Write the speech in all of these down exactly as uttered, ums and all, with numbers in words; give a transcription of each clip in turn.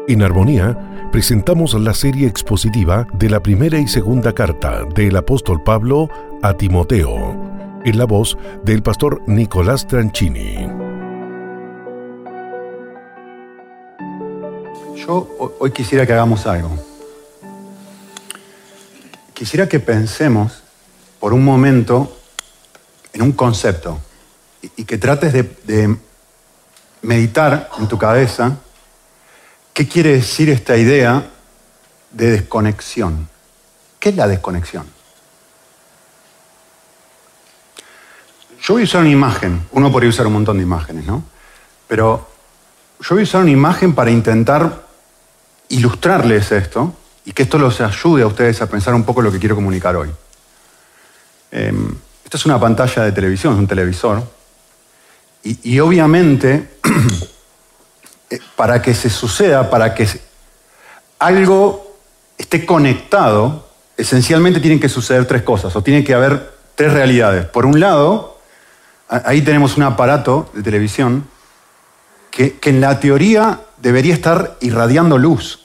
En Armonía presentamos la serie expositiva de la primera y segunda carta del apóstol Pablo a Timoteo, en la voz del pastor Nicolás Tranchini. Yo hoy quisiera que hagamos algo. Quisiera que pensemos por un momento en un concepto y, y que trates de, de meditar en tu cabeza qué quiere decir esta idea de desconexión. ¿Qué es la desconexión? Yo voy a usar una imagen. Uno podría usar un montón de imágenes, ¿no? Pero yo voy a usar una imagen para intentar ilustrarles esto y que esto los ayude a ustedes a pensar un poco lo que quiero comunicar hoy. Eh, esta es una pantalla de televisión, es un televisor. Y, y obviamente, para que se suceda, para que algo esté conectado, esencialmente tienen que suceder tres cosas, o tienen que haber tres realidades. Por un lado, ahí tenemos un aparato de televisión que, que en la teoría debería estar irradiando luz.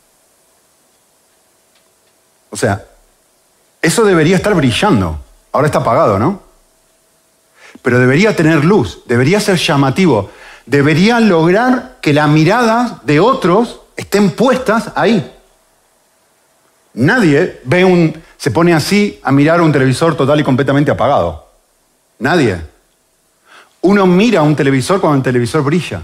O sea, eso debería estar brillando. Ahora está apagado, ¿no? Pero debería tener luz, debería ser llamativo, debería lograr que las miradas de otros estén puestas ahí. Nadie ve un, se pone así a mirar un televisor total y completamente apagado. Nadie. Uno mira un televisor cuando el televisor brilla.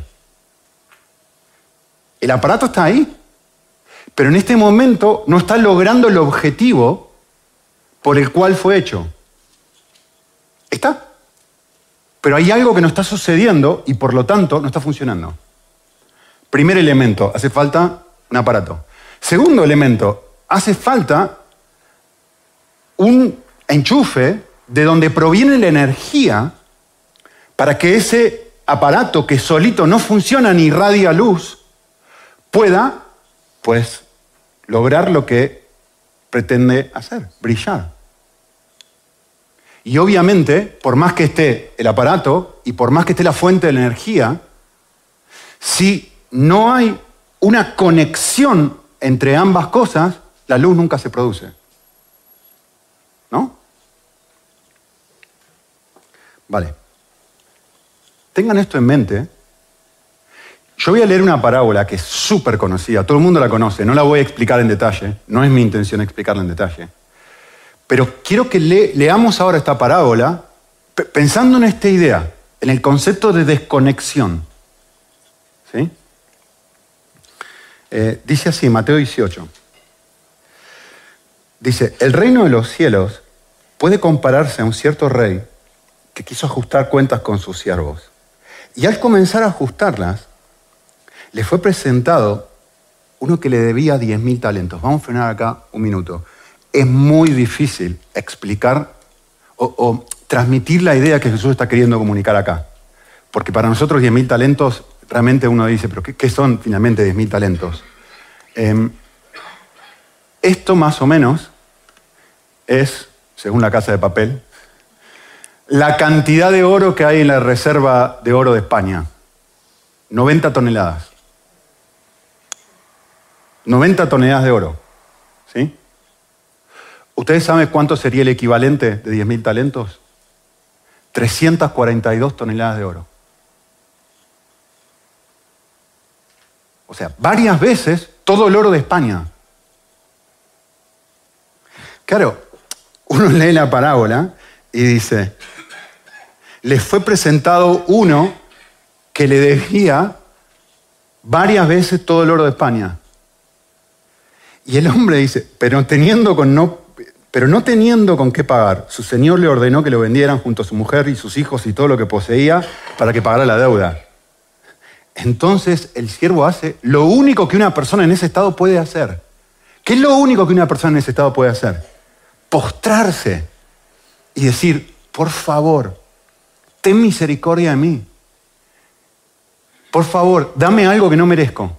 El aparato está ahí, pero en este momento no está logrando el objetivo por el cual fue hecho. Está. Pero hay algo que no está sucediendo y por lo tanto no está funcionando. Primer elemento, hace falta un aparato. Segundo elemento, hace falta un enchufe de donde proviene la energía para que ese aparato que solito no funciona ni irradia luz pueda, pues, lograr lo que pretende hacer, brillar. Y obviamente, por más que esté el aparato y por más que esté la fuente de la energía, si no hay una conexión entre ambas cosas, la luz nunca se produce. ¿No? Vale. Tengan esto en mente. Yo voy a leer una parábola que es súper conocida, todo el mundo la conoce, no la voy a explicar en detalle, no es mi intención explicarla en detalle. Pero quiero que le, leamos ahora esta parábola p- pensando en esta idea, en el concepto de desconexión. ¿Sí? Eh, dice así, Mateo dieciocho. Dice, el reino de los cielos puede compararse a un cierto rey que quiso ajustar cuentas con sus siervos. Y al comenzar a ajustarlas, le fue presentado uno que le debía diez mil talentos. Vamos a frenar acá un minuto. Es muy difícil explicar o, o transmitir la idea que Jesús está queriendo comunicar acá. Porque para nosotros diez mil talentos, realmente uno dice, ¿pero qué, qué son finalmente diez mil talentos? Eh, esto más o menos es, según la Casa de Papel, la cantidad de oro que hay en la reserva de oro de España. noventa toneladas. noventa toneladas de oro. ¿Sí? ¿Ustedes saben cuánto sería el equivalente de diez mil talentos? trescientas cuarenta y dos toneladas de oro. O sea, varias veces todo el oro de España. Claro, uno lee la parábola y dice, le fue presentado uno que le debía varias veces todo el oro de España. Y el hombre dice, pero teniendo con no... Pero no teniendo con qué pagar, su señor le ordenó que lo vendieran junto a su mujer y sus hijos y todo lo que poseía para que pagara la deuda. Entonces el siervo hace lo único que una persona en ese estado puede hacer. ¿Qué es lo único que una persona en ese estado puede hacer? Postrarse y decir, por favor, ten misericordia de mí. Por favor, dame algo que no merezco.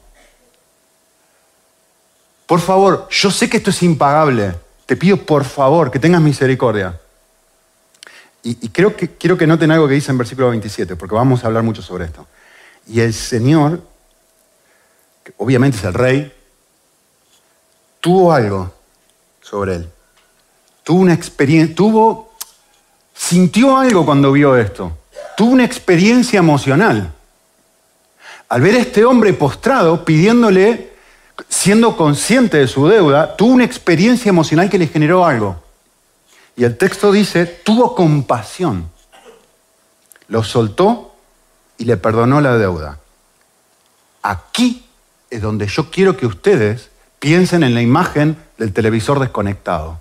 Por favor, yo sé que esto es impagable. Te pido, por favor, que tengas misericordia. Y, y creo que, quiero que noten algo que dice en versículo veintisiete, porque vamos a hablar mucho sobre esto. Y el Señor que obviamente es el rey, tuvo algo sobre él. Tuvo una experiencia, tuvo, sintió algo cuando vio esto. Tuvo una experiencia emocional. Al ver a este hombre postrado, pidiéndole, siendo consciente de su deuda, tuvo una experiencia emocional que le generó algo. Y el texto dice, tuvo compasión. Lo soltó y le perdonó la deuda. Aquí es donde yo quiero que ustedes piensen en la imagen del televisor desconectado.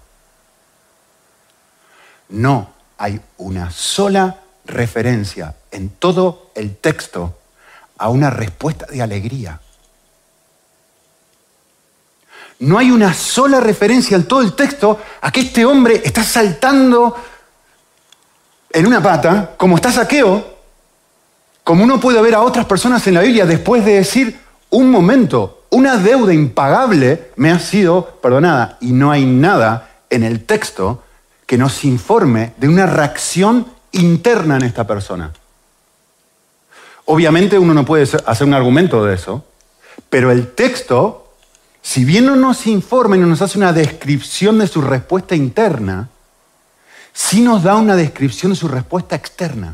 No hay una sola referencia en todo el texto a una respuesta de alegría. No hay una sola referencia en todo el texto a que este hombre está saltando en una pata, como está Zaqueo, como uno puede ver a otras personas en la Biblia después de decir, un momento, una deuda impagable me ha sido perdonada. Y no hay nada en el texto que nos informe de una reacción interna en esta persona. Obviamente uno no puede hacer un argumento de eso, pero el texto, si bien no nos informa y no nos hace una descripción de su respuesta interna, sí nos da una descripción de su respuesta externa.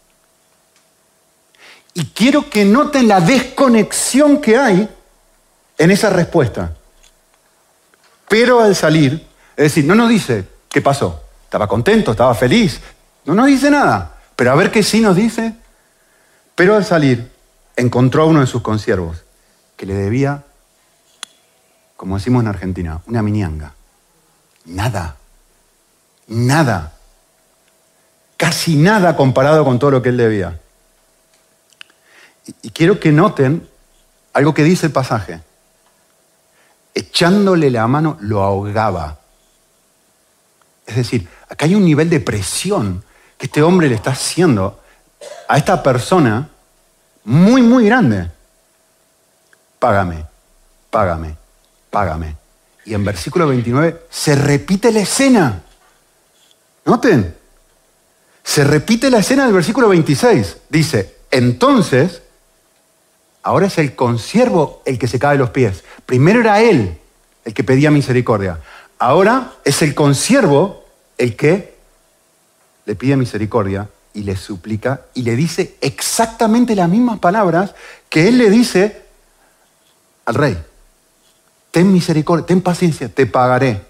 Y quiero que noten la desconexión que hay en esa respuesta. Pero al salir, es decir, no nos dice qué pasó. Estaba contento, estaba feliz. No nos dice nada. Pero a ver qué sí nos dice. Pero al salir, encontró a uno de sus consiervos que le debía, como decimos en Argentina, una minianga. Nada. Nada. Casi nada comparado con todo lo que él debía. Y, y quiero que noten algo que dice el pasaje. Echándole la mano lo ahogaba. Es decir, acá hay un nivel de presión que este hombre le está haciendo a esta persona muy, muy grande. Págame, págame, págame. Y en versículo veintinueve se repite la escena. Noten, se repite la escena del versículo veintiséis. Dice, entonces, ahora es el consiervo el que se cae los pies. Primero era él el que pedía misericordia. Ahora es el consiervo el que le pide misericordia y le suplica y le dice exactamente las mismas palabras que él le dice al rey. Ten misericordia, ten paciencia, te pagaré.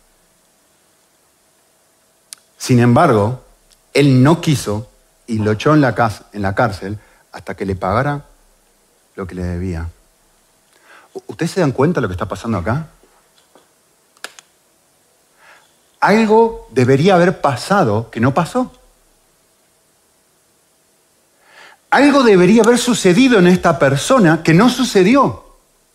Sin embargo, él no quiso y lo echó en la, casa, en la cárcel hasta que le pagara lo que le debía. ¿Ustedes se dan cuenta de lo que está pasando acá? Algo debería haber pasado que no pasó. Algo debería haber sucedido en esta persona que no sucedió.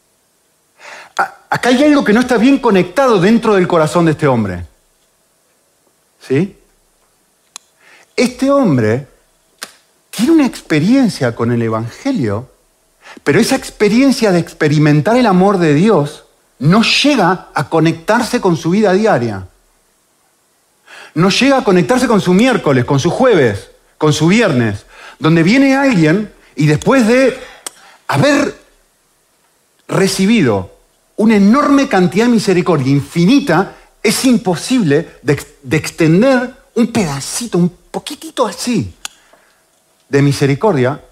Acá hay algo que no está bien conectado dentro del corazón de este hombre. ¿Sí? Este hombre tiene una experiencia con el Evangelio, pero esa experiencia de experimentar el amor de Dios no llega a conectarse con su vida diaria. No llega a conectarse con su miércoles, con su jueves, con su viernes, donde viene alguien y después de haber recibido una enorme cantidad de misericordia infinita, es imposible de, de extender un pedacito, un poquitito así, de misericordia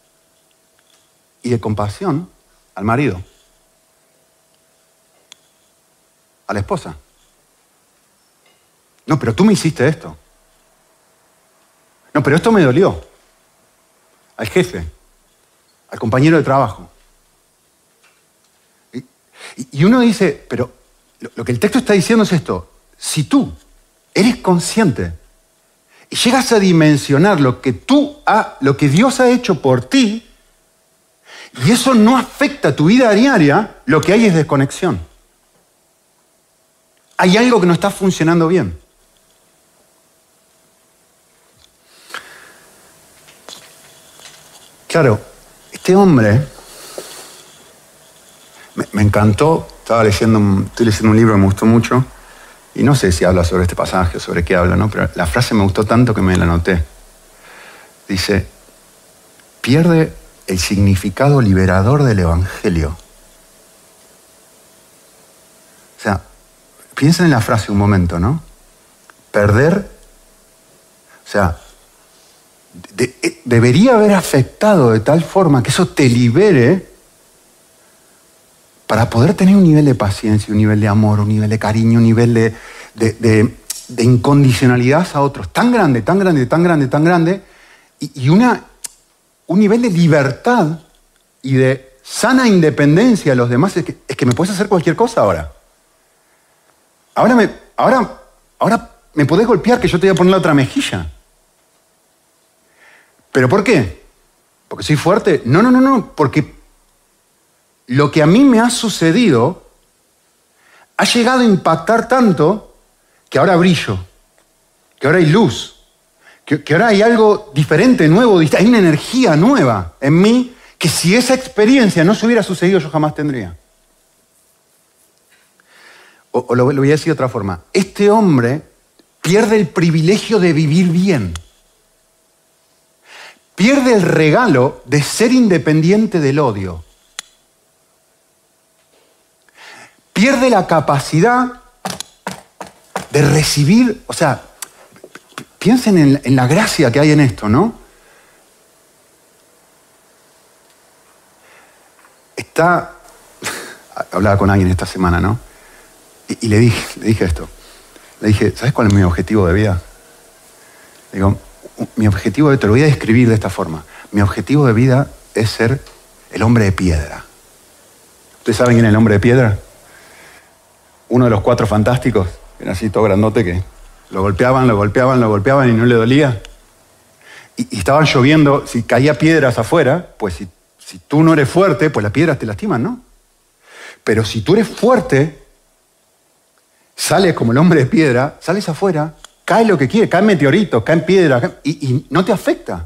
y de compasión al marido, a la esposa. No, pero tú me hiciste esto. No, pero esto me dolió. Al jefe, al compañero de trabajo. Y, y uno dice, pero lo, lo que el texto está diciendo es esto. Si tú eres consciente y llegas a dimensionar lo que tú ha, lo que Dios ha hecho por ti, y eso no afecta a tu vida diaria, lo que hay es desconexión. Hay algo que no está funcionando bien. Claro, este hombre me, me encantó, estaba leyendo, estoy leyendo un libro que me gustó mucho, y no sé si habla sobre este pasaje o sobre qué habla, ¿no? Pero la frase me gustó tanto que me la anoté. Dice, pierde el significado liberador del Evangelio piensen en la frase un momento, ¿no? Perder, o sea, de, de, debería haber afectado de tal forma que eso te libere para poder tener un nivel de paciencia, un nivel de amor, un nivel de cariño, un nivel de, de, de, de incondicionalidad a otros tan grande, tan grande, tan grande, tan grande, y, y una, un nivel de libertad y de sana independencia de los demás. Es que, es que me puedes hacer cualquier cosa ahora. Ahora me, ahora, ahora me podés golpear que yo te voy a poner la otra mejilla. ¿Pero por qué? ¿Porque soy fuerte? No, no, no, no, porque lo que a mí me ha sucedido ha llegado a impactar tanto que ahora brillo, que ahora hay luz, que, que ahora hay algo diferente, nuevo, hay una energía nueva en mí que si esa experiencia no se hubiera sucedido yo jamás tendría. O, o lo, lo voy a decir de otra forma. Este hombre pierde el privilegio de vivir bien. Pierde el regalo de ser independiente del odio. Pierde la capacidad de recibir, o sea, piensen en, en la gracia que hay en esto, ¿no? Está, hablaba con alguien esta semana, ¿no? Y, y le, dije, le dije esto. Le dije, ¿sabes cuál es mi objetivo de vida? Le digo, mi objetivo de, te lo voy a describir de esta forma. Mi objetivo de vida es ser el hombre de piedra. ¿Ustedes saben quién es el hombre de piedra? Uno de los cuatro fantásticos, era así todo grandote que lo golpeaban, lo golpeaban, lo golpeaban y no le dolía. Y, y estaban lloviendo, si caía piedras afuera, pues si, si tú no eres fuerte, pues las piedras te lastiman, ¿no? Pero si tú eres fuerte, sales como el hombre de piedra, sales afuera, cae lo que quiere, caen meteoritos, caen piedras, caen, y, y no te afecta.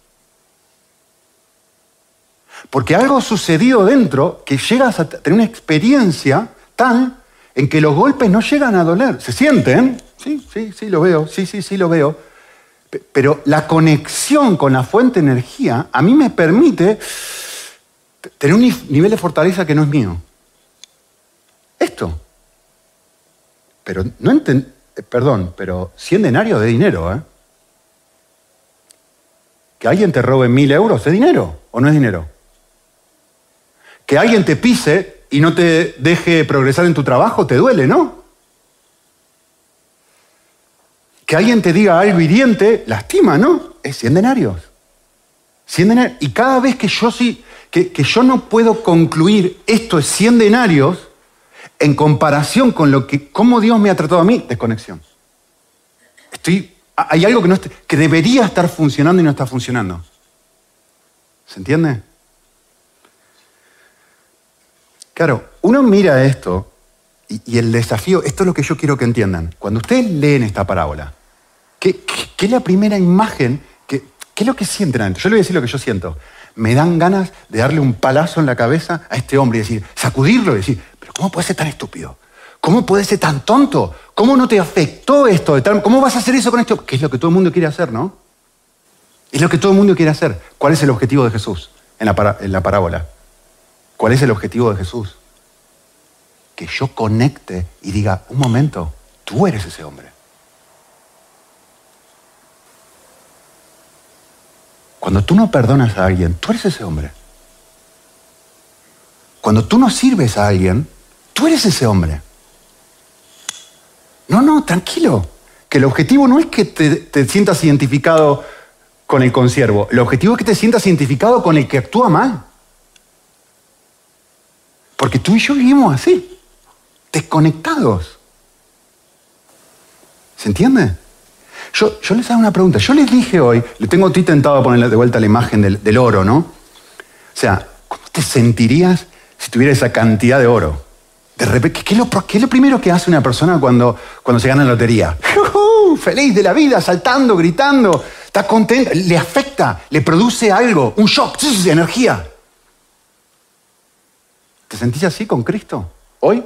Porque algo sucedió dentro que llegas a tener una experiencia tal en que los golpes no llegan a doler. ¿Se sienten? Sí, sí, sí, lo veo, sí, sí, sí, lo veo. Pero la conexión con la fuente de energía a mí me permite tener un nivel de fortaleza que no es mío. Esto. Pero no enten... Perdón, pero cien denarios de dinero, ¿eh? Que alguien te robe mil euros, ¿es dinero o no es dinero? Que alguien te pise y no te deje progresar en tu trabajo, te duele, ¿no? Que alguien te diga algo hiriente, lastima, ¿no? Es cien denarios. cien denarios. Y cada vez que yo, sí, que, que yo no puedo concluir esto es cien denarios, en comparación con lo que, cómo Dios me ha tratado a mí, desconexión. Estoy, hay algo que, no esté, que debería estar funcionando y no está funcionando. ¿Se entiende? Claro, uno mira esto y, y el desafío, esto es lo que yo quiero que entiendan. Cuando ustedes leen esta parábola, ¿qué, qué, qué es la primera imagen? Que, ¿Qué es lo que sienten adentro? Yo le voy a decir lo que yo siento. Me dan ganas de darle un palazo en la cabeza a este hombre y decir, sacudirlo y decir, pero ¿cómo puede ser tan estúpido? ¿Cómo puede ser tan tonto? ¿Cómo no te afectó esto de tal? ¿Cómo vas a hacer eso con esto? Que es lo que todo el mundo quiere hacer, ¿no? Es lo que todo el mundo quiere hacer. ¿Cuál es el objetivo de Jesús en la, para, en la parábola? ¿Cuál es el objetivo de Jesús? Que yo conecte y diga, un momento, tú eres ese hombre. Cuando tú no perdonas a alguien, tú eres ese hombre. Cuando tú no sirves a alguien, tú eres ese hombre. No, no, tranquilo. Que el objetivo no es que te, te sientas identificado con el consiervo. El objetivo es que te sientas identificado con el que actúa mal. Porque tú y yo vivimos así, desconectados. ¿Se entiende? Yo, yo les hago una pregunta. Yo les dije hoy, le tengo a ti tentado a poner de vuelta la imagen del, del oro, ¿no? O sea, ¿cómo te sentirías si tuviera esa cantidad de oro? De repente, ¿qué es lo, qué es lo primero que hace una persona cuando, cuando se gana la lotería? ¡Uh! Feliz de la vida, saltando, gritando, está contento, le afecta, le produce algo, un shock, de energía. ¿Te sentís así con Cristo hoy?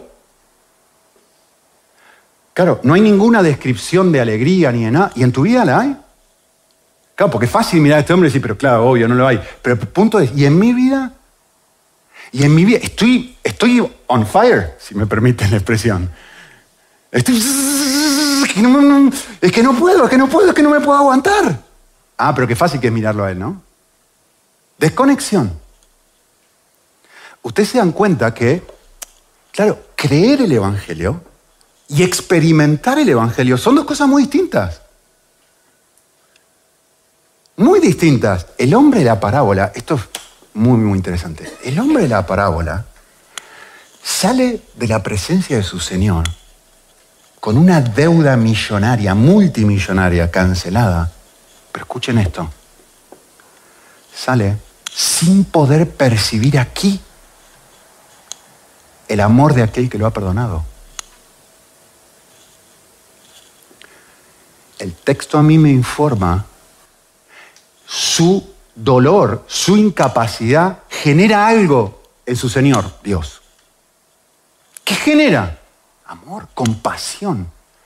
Claro, no hay ninguna descripción de alegría ni de nada. ¿Y en tu vida la hay? Claro, porque es fácil mirar a este hombre y decir, pero claro, obvio, no lo hay. Pero el punto es, ¿y en mi vida? Y en mi vida, estoy, estoy on fire, si me permiten la expresión. Estoy... Es que no, es que no puedo, es que no puedo, es que no me puedo aguantar. Ah, pero qué fácil que es mirarlo a él, ¿no? Desconexión. Ustedes se dan cuenta que, claro, creer el Evangelio y experimentar el Evangelio son dos cosas muy distintas. Muy distintas. El hombre de la parábola, esto es muy, muy interesante. El hombre de la parábola sale de la presencia de su Señor con una deuda millonaria, multimillonaria, cancelada. Pero escuchen esto. Sale sin poder percibir aquí el amor de aquel que lo ha perdonado. El texto a mí me informa su dolor, su incapacidad genera algo en su Señor, Dios. ¿Qué genera? Amor, compasión.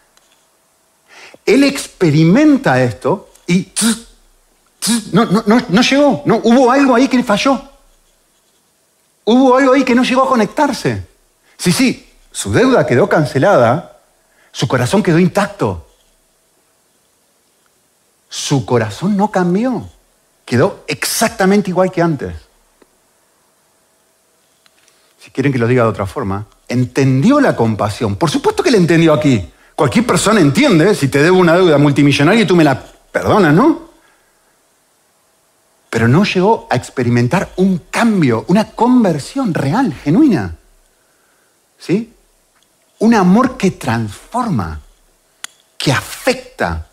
Él experimenta esto y tss, tss, no, no, no, no llegó. No, hubo algo ahí que falló. Hubo algo ahí que no llegó a conectarse. Sí, sí, su deuda quedó cancelada, su corazón quedó intacto. Su corazón no cambió. Quedó exactamente igual que antes. Si quieren que lo diga de otra forma, entendió la compasión. Por supuesto que la entendió aquí. Cualquier persona entiende, si te debo una deuda multimillonaria y tú me la perdonas, ¿no? Pero no llegó a experimentar un cambio, una conversión real, genuina. ¿Sí? Un amor que transforma, que afecta.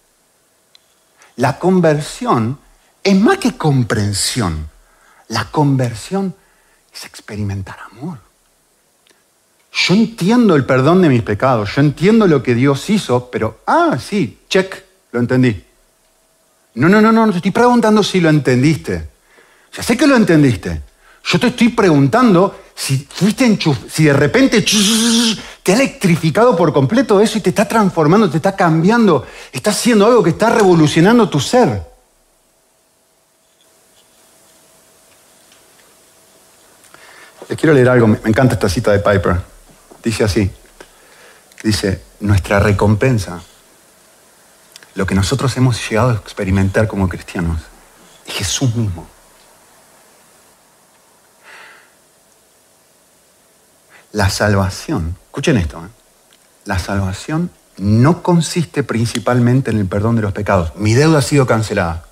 La conversión es más que comprensión. La conversión es experimentar amor. Yo entiendo el perdón de mis pecados, yo entiendo lo que Dios hizo, pero, ah, sí, check, lo entendí. No, no, no, no, no te estoy preguntando si lo entendiste. Ya sé que lo entendiste. Yo te estoy preguntando si fuiste enchuf- si de repente te ha electrificado por completo eso y te está transformando, te está cambiando, está haciendo algo que está revolucionando tu ser. Les quiero leer algo, me encanta esta cita de Piper. Dice así, dice, nuestra recompensa, lo que nosotros hemos llegado a experimentar como cristianos, es Jesús mismo. La salvación, escuchen esto, ¿eh? La salvación no consiste principalmente en el perdón de los pecados. Mi deuda ha sido cancelada.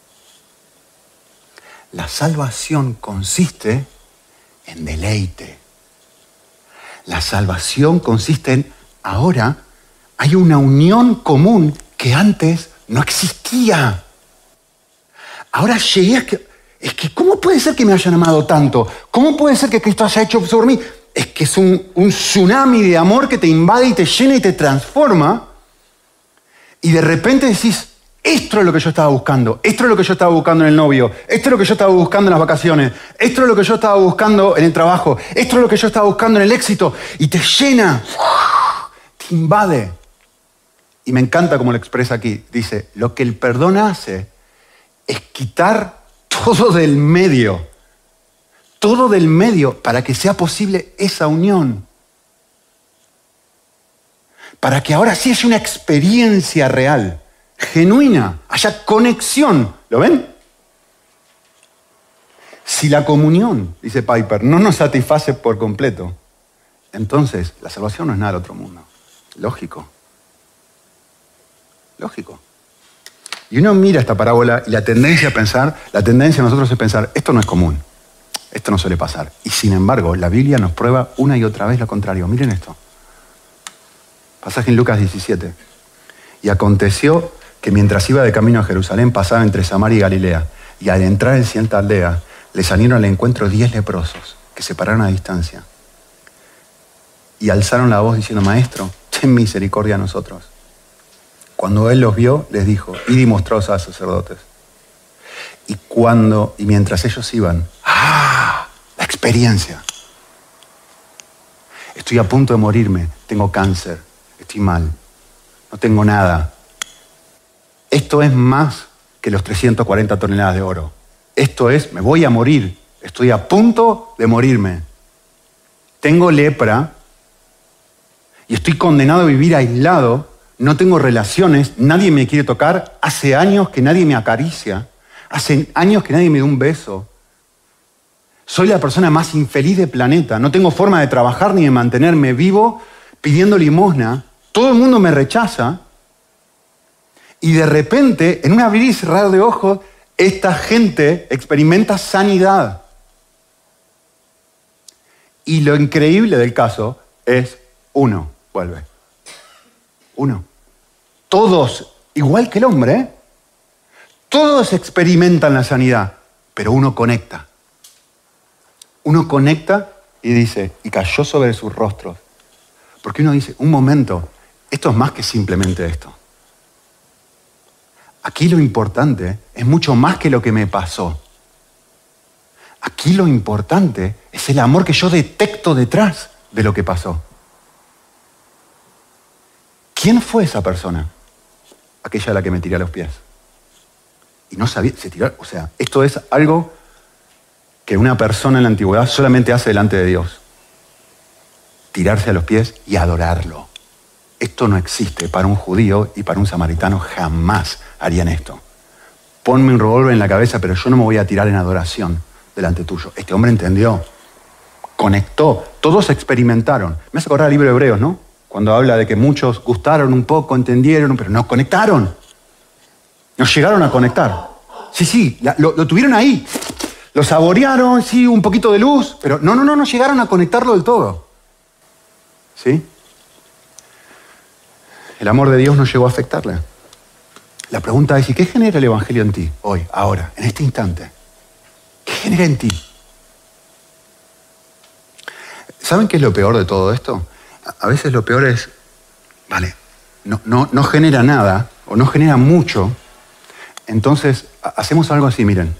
La salvación consiste en deleite. La salvación consiste en, ahora hay una unión común que antes no existía. Ahora llegué a que, es que ¿cómo puede ser que me hayan amado tanto? ¿Cómo puede ser que Cristo haya hecho sobre mí? Es que es un, un tsunami de amor que te invade y te llena y te transforma. Y de repente decís, esto es lo que yo estaba buscando, esto es lo que yo estaba buscando en el novio, esto es lo que yo estaba buscando en las vacaciones, esto es lo que yo estaba buscando en el trabajo, esto es lo que yo estaba buscando en el éxito. Y te llena, te invade. Y me encanta cómo lo expresa aquí. Dice, lo que el perdón hace es quitar todo del medio. Todo del medio para que sea posible esa unión. Para que ahora sí haya una experiencia real, genuina, haya conexión. ¿Lo ven? Si la comunión, dice Piper, no nos satisface por completo, entonces la salvación no es nada del otro mundo. Lógico. Lógico. Y uno mira esta parábola y la tendencia a pensar, la tendencia a nosotros es pensar, esto no es común. Esto no suele pasar. Y sin embargo, la Biblia nos prueba una y otra vez lo contrario. Miren esto. Pasaje en Lucas diecisiete. Y aconteció que mientras iba de camino a Jerusalén, pasaba entre Samaria y Galilea. Y al entrar en cierta aldea, le salieron al encuentro diez leprosos, que se pararon a distancia. Y alzaron la voz diciendo, Maestro, ten misericordia a nosotros. Cuando él los vio, les dijo, id y mostraos a los sacerdotes. Y cuando, y mientras ellos iban, ¡ah! La experiencia. Estoy a punto de morirme, tengo cáncer, estoy mal, no tengo nada. Esto es más que los trescientas cuarenta toneladas de oro. Esto es, me voy a morir, estoy a punto de morirme. Tengo lepra y estoy condenado a vivir aislado, no tengo relaciones, nadie me quiere tocar, hace años que nadie me acaricia, hace años que nadie me da un beso. Soy la persona más infeliz del planeta, no tengo forma de trabajar ni de mantenerme vivo pidiendo limosna, todo el mundo me rechaza y de repente, en un abrir y cerrar de ojos, esta gente experimenta sanidad. Y lo increíble del caso es uno, vuelve. Uno. Todos, igual que el hombre, ¿eh? Todos experimentan la sanidad, pero uno conecta. Uno conecta y dice, y cayó sobre sus rostros. Porque uno dice, un momento, esto es más que simplemente esto. Aquí lo importante es mucho más que lo que me pasó. Aquí lo importante es el amor que yo detecto detrás de lo que pasó. ¿Quién fue esa persona? Aquella a la que me tiré a los pies. Y no sabía, se tiró, o sea, esto es algo que una persona en la antigüedad solamente hace delante de Dios. Tirarse a los pies y adorarlo. Esto no existe para un judío y para un samaritano, jamás harían esto. Ponme un revólver en la cabeza, pero yo no me voy a tirar en adoración delante tuyo. Este hombre entendió, conectó, todos experimentaron. Me hace acordar el libro de Hebreos, ¿no? Cuando habla de que muchos gustaron un poco, entendieron, pero no conectaron. No llegaron a conectar. Sí, sí, lo, lo tuvieron ahí. Lo saborearon, sí, un poquito de luz, pero no, no, no, no llegaron a conectarlo del todo. ¿Sí? El amor de Dios no llegó a afectarle. La pregunta es, ¿y qué genera el Evangelio en ti hoy, ahora, en este instante? ¿Qué genera en ti? ¿Saben qué es lo peor de todo esto? A veces lo peor es, vale, no, no, no genera nada o no genera mucho, entonces hacemos algo así, miren.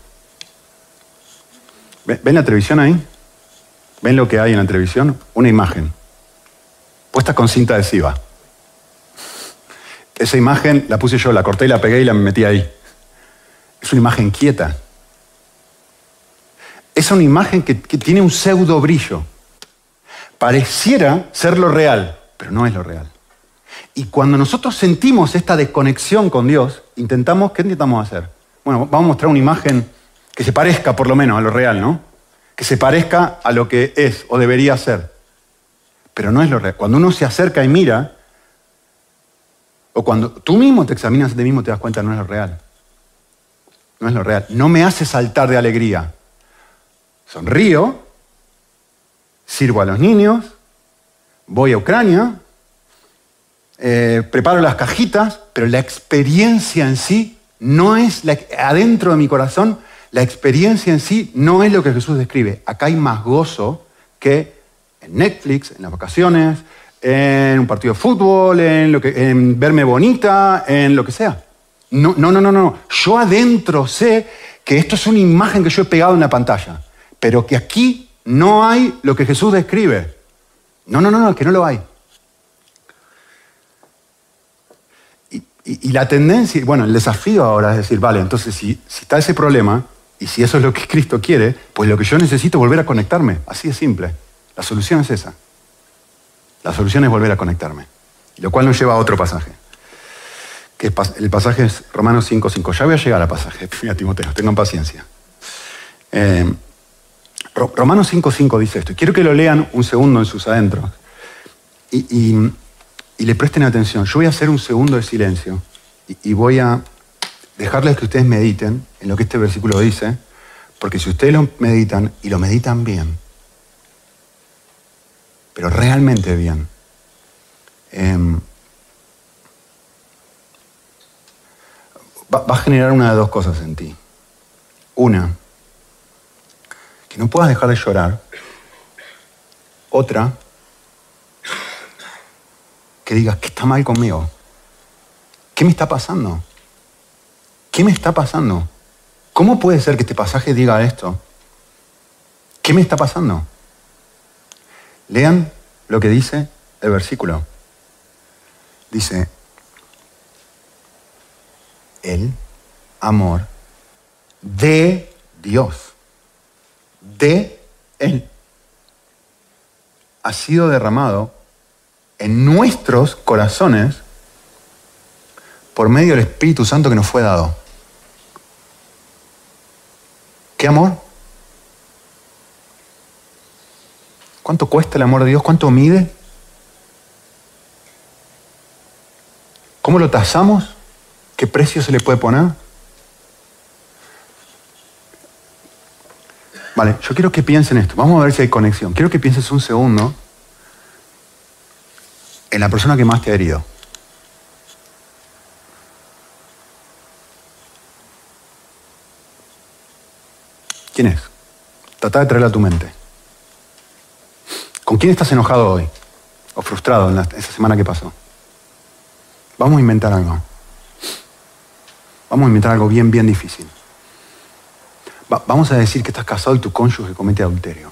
¿Ven la televisión ahí? ¿Ven lo que hay en la televisión? Una imagen, puesta con cinta adhesiva. Esa imagen la puse yo, la corté y la pegué y la metí ahí. Es una imagen quieta. Es una imagen que, que tiene un pseudo brillo. Pareciera ser lo real, pero no es lo real. Y cuando nosotros sentimos esta desconexión con Dios, intentamos, ¿qué intentamos hacer? Bueno, vamos a mostrar una imagen que se parezca por lo menos a lo real, ¿no? Que se parezca a lo que es o debería ser. Pero no es lo real. Cuando uno se acerca y mira, o cuando tú mismo te examinas a ti mismo, te das cuenta, no es lo real. No es lo real. No me hace saltar de alegría. Sonrío, sirvo a los niños, voy a Ucrania, eh, preparo las cajitas, pero la experiencia en sí no es, la, adentro de mi corazón, la experiencia en sí no es lo que Jesús describe. Acá hay más gozo que en Netflix, en las vacaciones, en un partido de fútbol, en, lo que, en verme bonita, en lo que sea. No, no, no, no, no. Yo adentro sé que esto es una imagen que yo he pegado en la pantalla, pero que aquí no hay lo que Jesús describe. No, no, no, no, que no lo hay. Y, y, y la tendencia, bueno, el desafío ahora es decir, vale, entonces si, si está ese problema, y si eso es lo que Cristo quiere, pues lo que yo necesito es volver a conectarme. Así de simple. La solución es esa. La solución es volver a conectarme. Lo cual nos lleva a otro pasaje. Que el pasaje es Romanos cinco cinco. Ya voy a llegar al pasaje. Mira, Timoteo, tengan paciencia. Eh, Romanos cinco cinco dice esto. Quiero que lo lean un segundo en sus adentros. Y, y, y le presten atención. Yo voy a hacer un segundo de silencio. Y, y voy a dejarles que ustedes mediten en lo que este versículo dice. Porque si ustedes lo meditan, y lo meditan bien, pero realmente bien, eh, va, va a generar una de dos cosas en ti. Una, que no puedas dejar de llorar. Otra, que digas, ¿qué está mal conmigo? ¿Qué me está pasando? ¿Qué me está pasando? ¿Cómo puede ser que este pasaje diga esto? ¿Qué me está pasando? Lean lo que dice el versículo. Dice, el amor de Dios, de Él, ha sido derramado en nuestros corazones por medio del Espíritu Santo que nos fue dado. ¿Qué amor? ¿Cuánto cuesta el amor de Dios? ¿Cuánto mide? ¿Cómo lo tasamos? ¿Qué precio se le puede poner? Vale, yo quiero que piensen esto. Vamos a ver si hay conexión. Quiero que pienses un segundo en la persona que más te ha herido. ¿Quién es? Trata de traerla a tu mente. ¿Con quién estás enojado hoy? ¿O frustrado en la, esa semana que pasó? Vamos a inventar algo. Vamos a inventar algo bien, bien difícil. Va, vamos a decir que estás casado y tu cónyuge comete adulterio.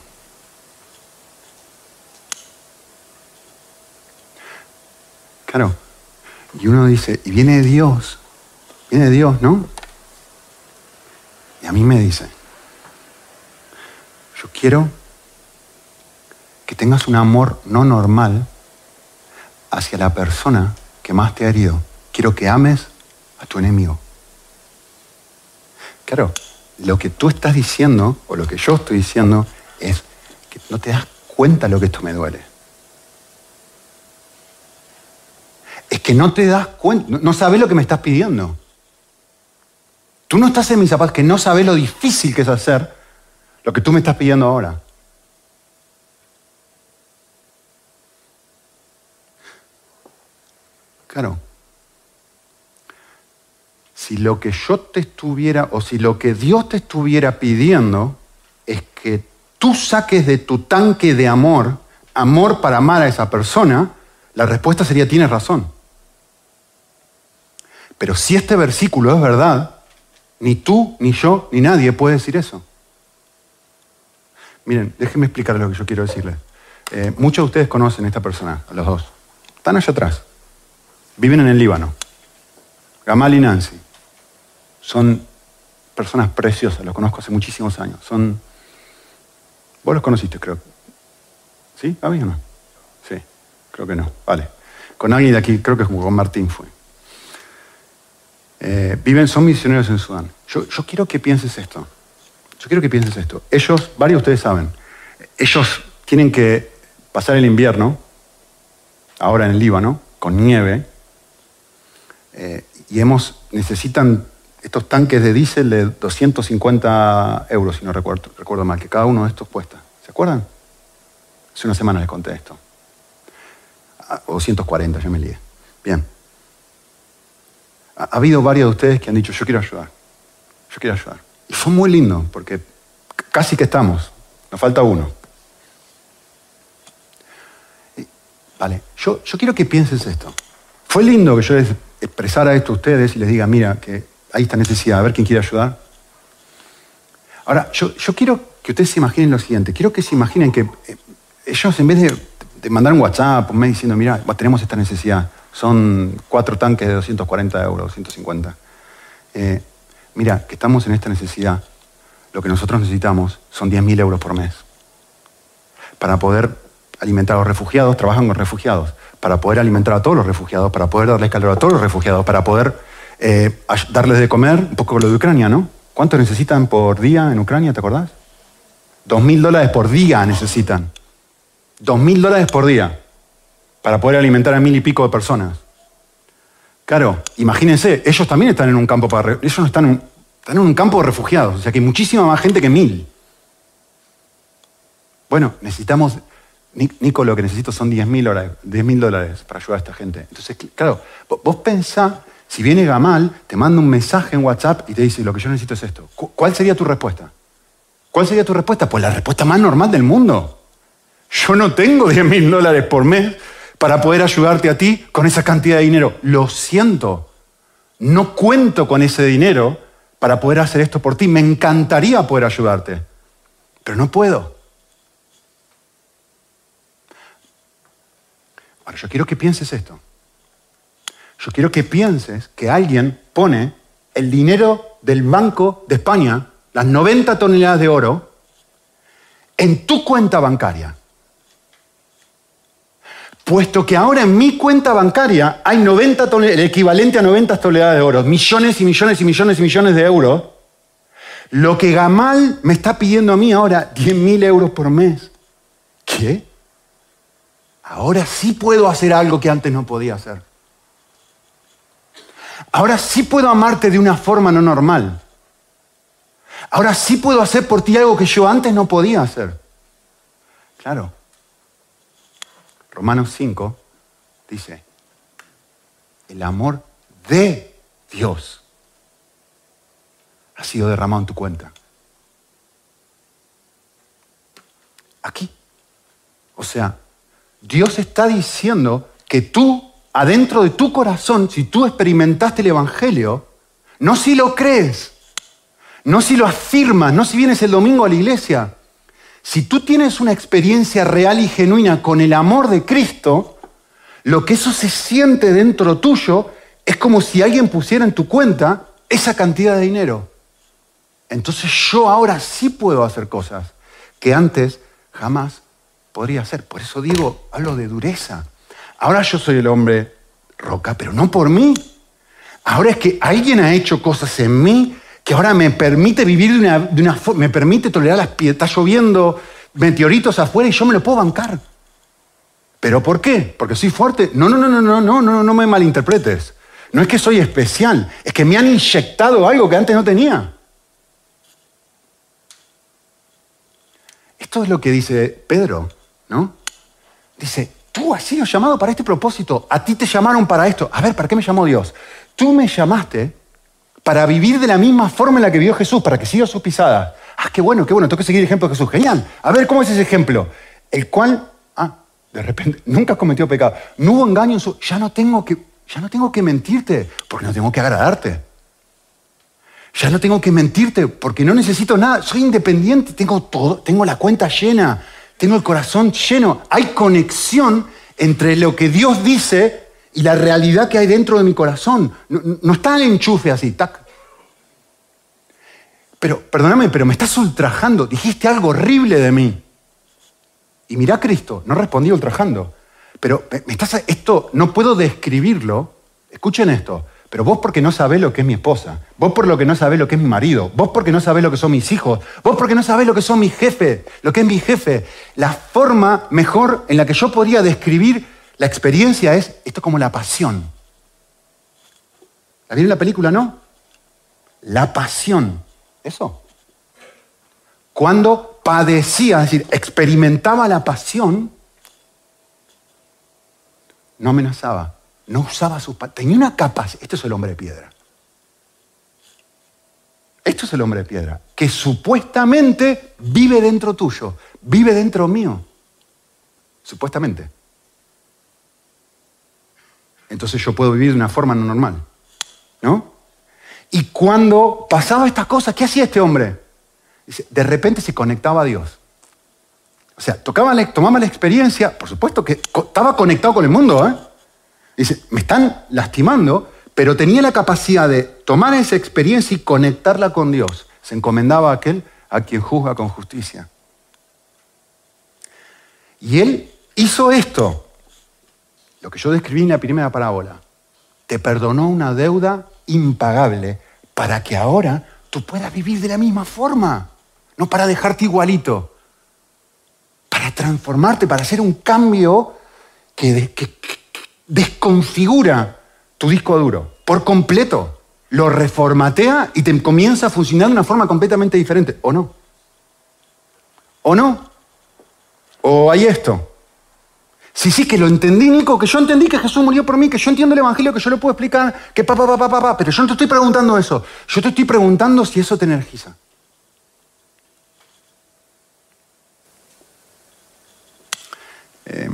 Claro. Y uno dice, y viene Dios, viene Dios, ¿no? Y a mí me dice, yo quiero que tengas un amor no normal hacia la persona que más te ha herido. Quiero que ames a tu enemigo. Claro, lo que tú estás diciendo, o lo que yo estoy diciendo, es que no te das cuenta lo que esto me duele. Es que no te das cuenta, no, no sabes lo que me estás pidiendo. Tú no estás en mis zapatos, que no sabes lo difícil que es hacer lo que tú me estás pidiendo ahora. Claro. Si lo que yo te estuviera, o si lo que Dios te estuviera pidiendo es que tú saques de tu tanque de amor, amor para amar a esa persona, la respuesta sería, tienes razón. Pero si este versículo es verdad, ni tú, ni yo, ni nadie puede decir eso. Miren, déjenme explicar lo que yo quiero decirles. Eh, muchos de ustedes conocen a esta persona, a los dos. Están allá atrás. Viven en el Líbano. Gamal y Nancy. Son personas preciosas, los conozco hace muchísimos años. Son... Vos los conociste, creo. ¿Sí? ¿Gaby o no? Sí, creo que no. Vale. Con alguien de aquí, creo que con Martín fue. Eh, viven, son misioneros en Sudán. Yo, yo quiero que pienses esto. Yo quiero que pienses esto. Ellos, varios de ustedes saben, ellos tienen que pasar el invierno, ahora en el Líbano, con nieve, eh, y hemos, necesitan estos tanques de diésel de doscientos cincuenta euros, si no recuerdo, recuerdo mal, que cada uno de estos cuesta. ¿Se acuerdan? Hace una semana les conté esto. O doscientos cuarenta, ya me lié. Bien. Ha, ha habido varios de ustedes que han dicho, yo quiero ayudar. Yo quiero ayudar. Y fue muy lindo, porque casi que estamos. Nos falta uno. Y, vale, yo, yo quiero que pienses esto. Fue lindo que yo les expresara esto a ustedes y les diga, mira, que hay esta necesidad, a ver quién quiere ayudar. Ahora, yo, yo quiero que ustedes se imaginen lo siguiente. Quiero que se imaginen que eh, ellos, en vez de, de mandar un WhatsApp, un mail diciendo, mira, tenemos esta necesidad, son cuatro tanques de doscientos cuarenta euros, doscientos cincuenta. Eh, mira, que estamos en esta necesidad. Lo que nosotros necesitamos son diez mil euros por mes. Para poder alimentar a los refugiados, trabajan con refugiados. Para poder alimentar a todos los refugiados, para poder darles calor a todos los refugiados, para poder eh, darles de comer, un poco lo de Ucrania, ¿no? ¿Cuánto necesitan por día en Ucrania, te acordás? Dos mil dólares por día necesitan. Dos mil dólares por día para poder alimentar a mil y pico de personas. Claro, imagínense, ellos también están en un campo para... Ellos no están en, están en un campo de refugiados, o sea que hay muchísima más gente que mil. Bueno, necesitamos... Nico, lo que necesito son diez mil dólares para ayudar a esta gente. Entonces, claro, vos pensá, si viene Gamal, te manda un mensaje en WhatsApp y te dice, lo que yo necesito es esto. ¿Cuál sería tu respuesta? ¿Cuál sería tu respuesta? Pues la respuesta más normal del mundo. Yo no tengo diez mil dólares por mes para poder ayudarte a ti con esa cantidad de dinero. Lo siento. No cuento con ese dinero para poder hacer esto por ti. Me encantaría poder ayudarte, pero no puedo. Ahora, yo quiero que pienses esto. Yo quiero que pienses que alguien pone el dinero del Banco de España, las noventa toneladas de oro, en tu cuenta bancaria. puesto que ahora en mi cuenta bancaria hay noventa toneladas, el equivalente a noventa toneladas de oro, millones y millones y millones y millones de euros, lo que Gamal me está pidiendo a mí ahora, diez mil euros por mes. ¿Qué? Ahora sí puedo hacer algo que antes no podía hacer. Ahora sí puedo amarte de una forma no normal. Ahora sí puedo hacer por ti algo que yo antes no podía hacer. Claro. Romanos cinco dice, el amor de Dios ha sido derramado en tu cuenta. Aquí. O sea, Dios está diciendo que tú, adentro de tu corazón, si tú experimentaste el Evangelio, no si lo crees, no si lo afirmas, no si vienes el domingo a la iglesia. Si tú tienes una experiencia real y genuina con el amor de Cristo, lo que eso se siente dentro tuyo es como si alguien pusiera en tu cuenta esa cantidad de dinero. Entonces yo ahora sí puedo hacer cosas que antes jamás podría hacer. Por eso digo, hablo de dureza. Ahora yo soy el hombre roca, pero no por mí. Ahora es que alguien ha hecho cosas en mí que ahora me permite vivir de una, de una forma, me permite tolerar las piedras. Está lloviendo meteoritos afuera y yo me lo puedo bancar. ¿Pero por qué? ¿Porque soy fuerte? No, no, no, no, no, no, no, no me malinterpretes. No es que soy especial, es que me han inyectado algo que antes no tenía. Esto es lo que dice Pedro, ¿no? Dice, tú has sido llamado para este propósito, a ti te llamaron para esto. A ver, ¿para qué me llamó Dios? Tú me llamaste para vivir de la misma forma en la que vivió Jesús, para que siga sus pisadas. Ah, qué bueno, qué bueno, tengo que seguir el ejemplo de Jesús. Genial. A ver, ¿cómo es ese ejemplo? El cual, ah, de repente, nunca cometió pecado. No hubo engaño en su... Ya no tengo que, ya no tengo que mentirte, porque no tengo que agradarte. Ya no tengo que mentirte, porque no necesito nada. Soy independiente, tengo todo, tengo la cuenta llena, tengo el corazón lleno. Hay conexión entre lo que Dios dice y la realidad que hay dentro de mi corazón. No, no está el enchufe así, tac. Pero, perdóname, pero me estás ultrajando. Dijiste algo horrible de mí. Y mirá a Cristo, no respondí ultrajando. Pero me estás, esto no puedo describirlo. Escuchen esto. Pero vos porque no sabés lo que es mi esposa. Vos por lo que no sabés lo que es mi marido. Vos porque no sabés lo que son mis hijos. Vos porque no sabés lo que son mis jefes. Lo que es mi jefe. La forma mejor en la que yo podría describir la experiencia es, esto es como la pasión. ¿La vieron en la película, no? La pasión. Eso. Cuando padecía, es decir, experimentaba la pasión, no amenazaba, no usaba sus... Tenía una capacidad. Esto es el hombre de piedra. Esto es el hombre de piedra, que supuestamente vive dentro tuyo, vive dentro mío. Supuestamente. Entonces yo puedo vivir de una forma no normal, ¿no? Y cuando pasaba estas cosas, ¿qué hacía este hombre? Dice, de repente se conectaba a Dios. O sea, tocaba la, tomaba la experiencia, por supuesto que estaba conectado con el mundo, ¿eh? Dice, me están lastimando, pero tenía la capacidad de tomar esa experiencia y conectarla con Dios. Se encomendaba a aquel a quien juzga con justicia. Y él hizo esto. Lo que yo describí en la primera parábola, te perdonó una deuda impagable para que ahora tú puedas vivir de la misma forma, no para dejarte igualito, para transformarte, para hacer un cambio que, que, que desconfigura tu disco duro por completo, lo reformatea y te comienza a funcionar de una forma completamente diferente, ¿o no? ¿O no? ¿O hay esto? Sí, sí, que lo entendí, Nico, que yo entendí que Jesús murió por mí, que yo entiendo el Evangelio, que yo lo puedo explicar, que pa, pa, pa, pa, pa, pa, pero yo no te estoy preguntando eso. Yo te estoy preguntando si eso te energiza. Eh,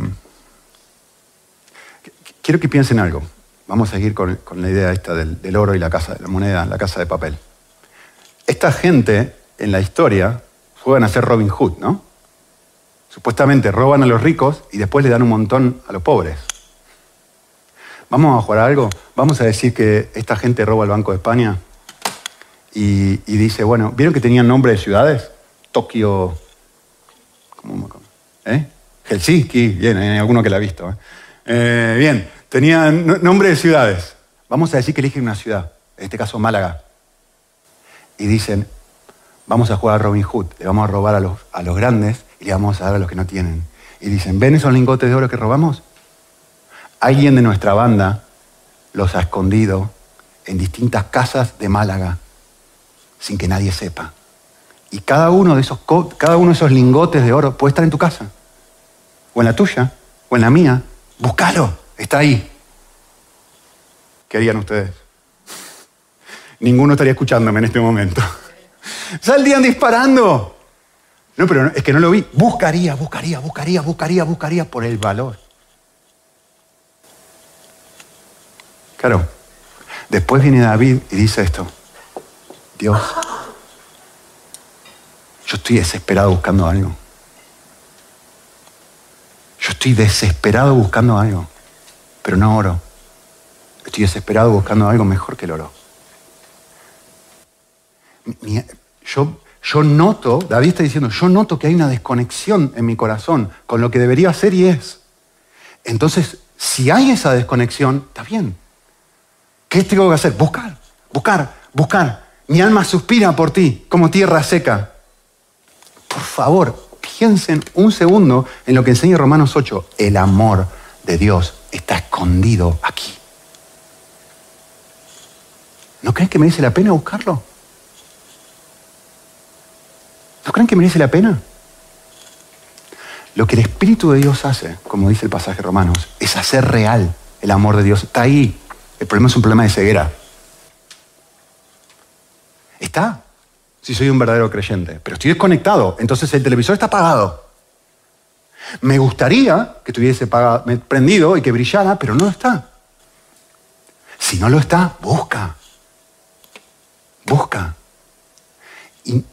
quiero que piensen algo. Vamos a seguir con, con la idea esta del, del oro y la casa, la moneda, la casa de papel. Esta gente, en la historia, juegan a ser Robin Hood, ¿no? Supuestamente roban a los ricos y después le dan un montón a los pobres. Vamos a jugar a algo. Vamos a decir que esta gente roba el Banco de España y, y dice, bueno, ¿vieron que tenían nombre de ciudades? Tokio, ¿cómo me acuerdo? ¿Eh? Helsinki, bien, hay alguno que la ha visto. ¿eh? Eh, bien, tenían no, nombre de ciudades. Vamos a decir que eligen una ciudad, en este caso Málaga. Y dicen, vamos a jugar a Robin Hood, le vamos a robar a los, a los grandes y le vamos a dar a los que no tienen. Y dicen, ¿ven esos lingotes de oro que robamos? Alguien de nuestra banda los ha escondido en distintas casas de Málaga sin que nadie sepa. Y cada uno de esos, cada uno de esos lingotes de oro puede estar en tu casa, o en la tuya, o en la mía. Búscalo, está ahí. ¿Qué harían ustedes? Ninguno estaría escuchándome en este momento. Saldrían disparando. No, pero no, es que no lo vi. Buscaría, buscaría, buscaría, buscaría, buscaría por el valor. Claro. Después viene David y dice esto. Dios, yo estoy desesperado buscando algo. Yo estoy desesperado buscando algo, pero no oro. Estoy desesperado buscando algo mejor que el oro. Yo, yo noto, David está diciendo, yo noto que hay una desconexión en mi corazón con lo que debería ser y es. Entonces, si hay esa desconexión, está bien. ¿Qué tengo que hacer? Buscar, buscar, buscar. Mi alma suspira por ti como tierra seca. Por favor, piensen un segundo en lo que enseña Romanos ocho. El amor de Dios está escondido aquí. ¿No creen que merece la pena buscarlo? ¿No creen que merece la pena? Lo que el Espíritu de Dios hace, como dice el pasaje de Romanos, es hacer real el amor de Dios. Está ahí. El problema es un problema de ceguera. Está. Si soy un verdadero creyente. Pero estoy desconectado. Entonces el televisor está apagado. Me gustaría que estuviese apagado, prendido y que brillara, pero no lo está. Si no lo está, busca. Busca. Y,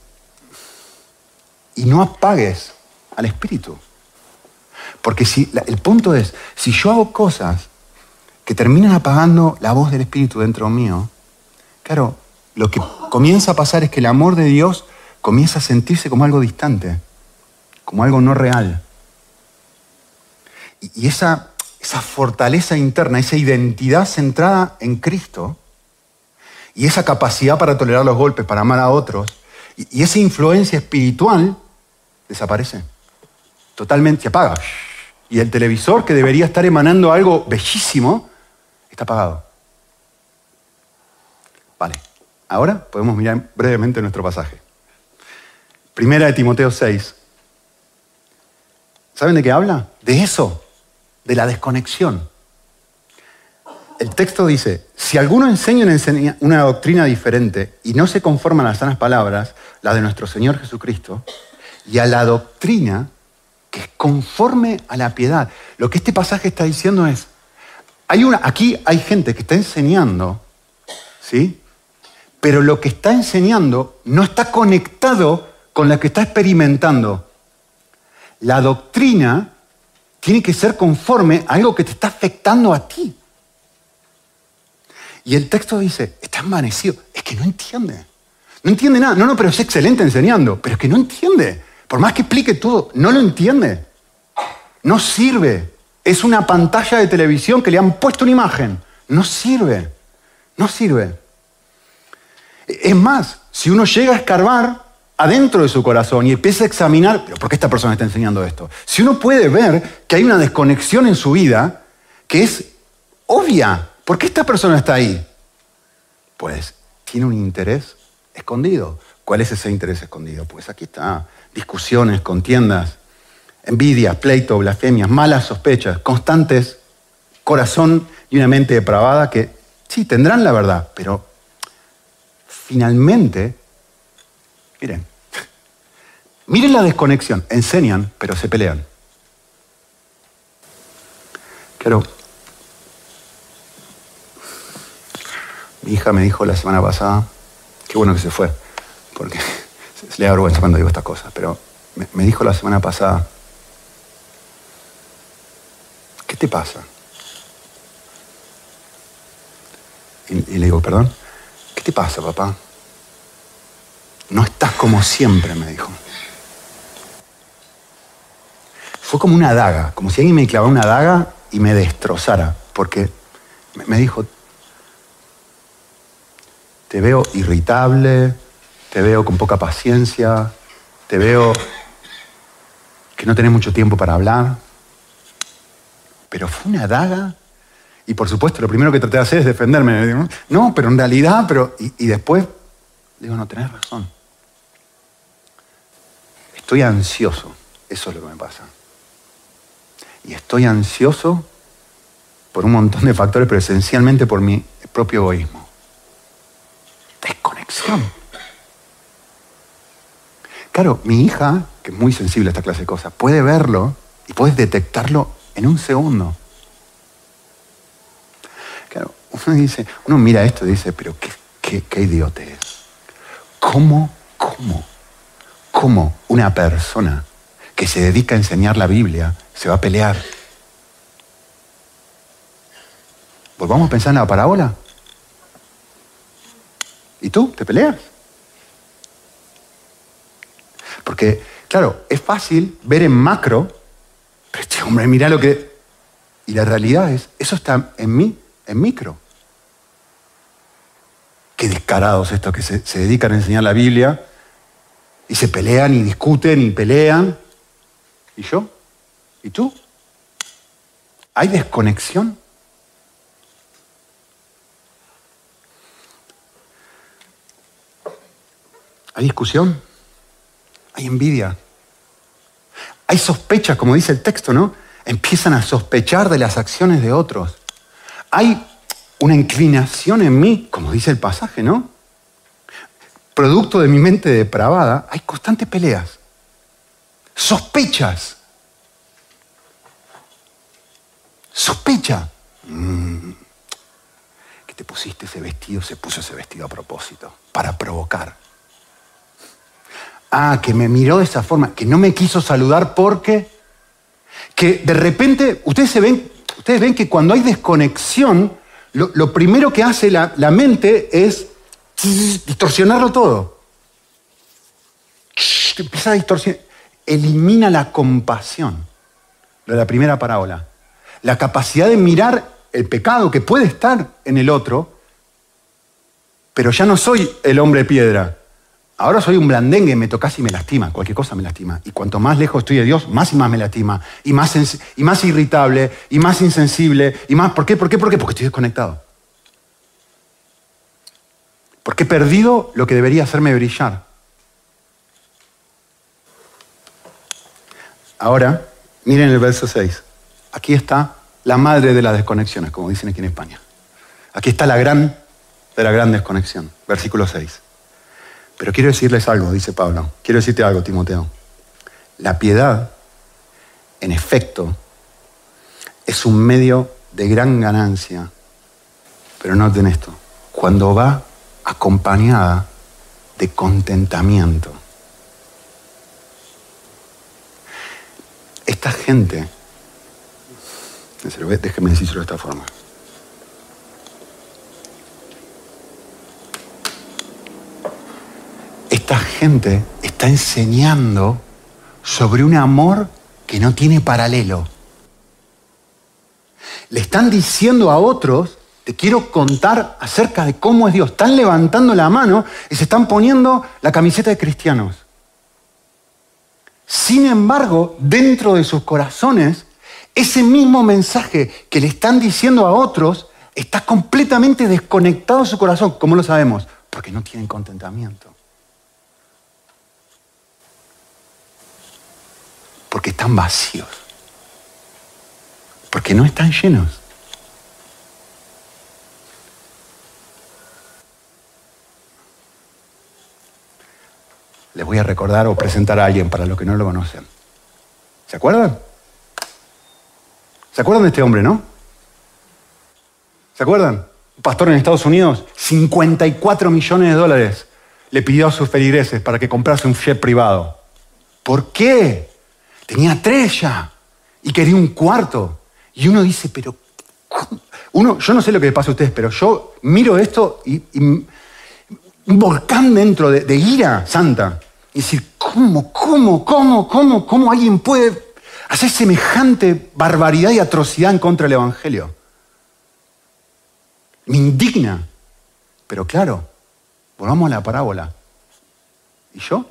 y no apagues al Espíritu. Porque si, el punto es, si yo hago cosas que terminan apagando la voz del Espíritu dentro mío, claro, lo que comienza a pasar es que el amor de Dios comienza a sentirse como algo distante, como algo no real. Y, y esa, esa fortaleza interna, esa identidad centrada en Cristo, y esa capacidad para tolerar los golpes, para amar a otros, y, y esa influencia espiritual desaparece. Totalmente se apaga. Y el televisor, que debería estar emanando algo bellísimo, está apagado. Vale, ahora podemos mirar brevemente nuestro pasaje. Primera de Timoteo seis. ¿Saben de qué habla? De eso, de la desconexión. El texto dice, si alguno enseña una doctrina diferente y no se conforma a las sanas palabras, la de nuestro Señor Jesucristo, y a la doctrina que es conforme a la piedad. Lo que este pasaje está diciendo es, hay una, aquí hay gente que está enseñando, ¿sí? Pero lo que está enseñando no está conectado con lo que está experimentando. La doctrina tiene que ser conforme a algo que te está afectando a ti. Y el texto dice, está envanecido, es que no entiende. No entiende nada. No, no, pero es excelente enseñando, pero es que no entiende. Por más que explique todo, no lo entiende. No sirve. Es una pantalla de televisión que le han puesto una imagen. No sirve. No sirve. Es más, si uno llega a escarbar adentro de su corazón y empieza a examinar, ¿pero por qué esta persona está enseñando esto? Si uno puede ver que hay una desconexión en su vida que es obvia. ¿Por qué esta persona está ahí? Pues tiene un interés escondido. ¿Cuál es ese interés escondido? Pues aquí está. Discusiones, contiendas, envidias, pleitos, blasfemias, malas sospechas, constantes, corazón y una mente depravada que sí, tendrán la verdad, pero finalmente, miren, miren la desconexión, enseñan, pero se pelean. Claro, mi hija me dijo la semana pasada, qué bueno que se fue, porque se le da vergüenza cuando digo estas cosas, pero me, me dijo la semana pasada, ¿qué te pasa? Y, y le digo, perdón, ¿qué te pasa, papá? No estás como siempre, me dijo. Fue como una daga, como si alguien me clavara una daga y me destrozara, porque me dijo, te veo irritable, te veo con poca paciencia, te veo que no tenés mucho tiempo para hablar. Pero fue una daga. Y por supuesto, lo primero que traté de hacer es defenderme. Digo, no, pero en realidad, pero... Y, y después, digo, no, tenés razón. Estoy ansioso. Eso es lo que me pasa. Y estoy ansioso por un montón de factores, pero esencialmente por mi propio egoísmo. Desconexión. Claro, mi hija, que es muy sensible a esta clase de cosas, puede verlo y puedes detectarlo en un segundo. Claro, uno dice, uno mira esto y dice, pero qué, qué, qué idiote es. ¿Cómo, cómo, cómo una persona que se dedica a enseñar la Biblia se va a pelear? Volvamos a pensar en la parábola. ¿Y tú? ¿Te peleas? Porque, claro, es fácil ver en macro, pero este hombre, mira lo que... Y la realidad es, eso está en mí, en micro. Qué descarados estos que se, se dedican a enseñar la Biblia y se pelean y discuten y pelean. ¿Y yo? ¿Y tú? ¿Hay desconexión? ¿Hay discusión? ¿Hay envidia? Hay sospechas, como dice el texto, ¿no? Empiezan a sospechar de las acciones de otros. Hay una inclinación en mí, como dice el pasaje, ¿no? Producto de mi mente depravada, hay constantes peleas. Sospechas. Sospecha. Mm, que te pusiste ese vestido, se puso ese vestido a propósito, para provocar. Ah, que me miró de esa forma, que no me quiso saludar porque... Que de repente, ustedes se ven, ustedes ven que cuando hay desconexión, lo, lo primero que hace la, la mente es distorsionarlo todo. Empieza a distorsionar. Elimina la compasión. Lo de la primera parábola. La capacidad de mirar el pecado que puede estar en el otro, pero ya no soy el hombre piedra. Ahora soy un blandengue, me tocas y me lastima, cualquier cosa me lastima. Y cuanto más lejos estoy de Dios, más y más me lastima. Y más, y más irritable, y más insensible, y más... ¿Por qué? ¿Por qué? ¿Por qué? Porque estoy desconectado. Porque he perdido lo que debería hacerme brillar. Ahora, miren el verso seis. Aquí está la madre de las desconexiones, como dicen aquí en España. Aquí está la gran de la gran desconexión. Versículo seis. Pero quiero decirles algo, dice Pablo. Quiero decirte algo, Timoteo. La piedad, en efecto, es un medio de gran ganancia. Pero noten esto. Cuando va acompañada de contentamiento. Esta gente, déjenme decirlo de esta forma. Esta gente está enseñando sobre un amor que no tiene paralelo. Le están diciendo a otros, te quiero contar acerca de cómo es Dios. Están levantando la mano y se están poniendo la camiseta de cristianos. Sin embargo, dentro de sus corazones, ese mismo mensaje que le están diciendo a otros está completamente desconectado de su corazón. ¿Cómo lo sabemos? Porque no tienen contentamiento. Porque están vacíos. Porque no están llenos. Les voy a recordar o presentar a alguien para los que no lo conocen. ¿Se acuerdan? ¿Se acuerdan de este hombre, no? ¿Se acuerdan? Un pastor en Estados Unidos, cincuenta y cuatro millones de dólares le pidió a sus feligreses para que comprase un jet privado. ¿Por qué? Tenía tres ya y quería un cuarto. Y uno dice, pero... ¿cómo? Uno, yo no sé lo que les pasa a ustedes, pero yo miro esto y... y un volcán dentro de, de ira santa. Y decir, ¿cómo, cómo, cómo, cómo, cómo alguien puede Hacés semejante barbaridad y atrocidad en contra del Evangelio. Me indigna. Pero claro, volvamos a la parábola. ¿Y yo?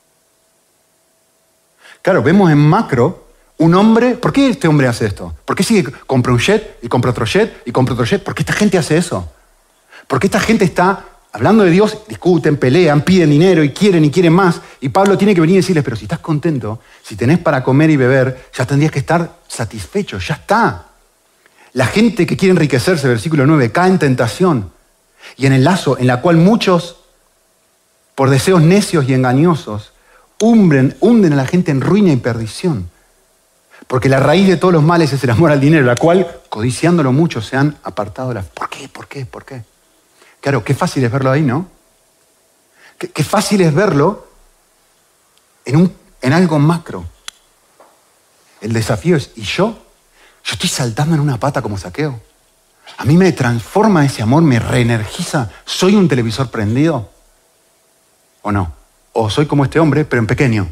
Claro, vemos en macro un hombre. ¿Por qué este hombre hace esto? ¿Por qué sigue, compra un jet y compra otro jet y compra otro jet? ¿Por qué esta gente hace eso? ¿Por qué esta gente está hablando de Dios, discuten, pelean, piden dinero y quieren y quieren más? Y Pablo tiene que venir y decirles, pero si estás contento, si tenés para comer y beber, ya tendrías que estar satisfecho, ya está. La gente que quiere enriquecerse, versículo nueve, cae en tentación y en el lazo en la cual muchos, por deseos necios y engañosos, hunden, hunden a la gente en ruina y perdición. Porque la raíz de todos los males es el amor al dinero, la cual, codiciándolo mucho, se han apartado de la... ¿Por qué? ¿Por qué? ¿Por qué? Claro, qué fácil es verlo ahí, ¿no? Qué, qué fácil es verlo en, un, en algo macro. El desafío es, ¿y yo? Yo estoy saltando en una pata como Zaqueo. A mí me transforma ese amor, me reenergiza. ¿Soy un televisor prendido? ¿O no? O soy como este hombre, pero en pequeño.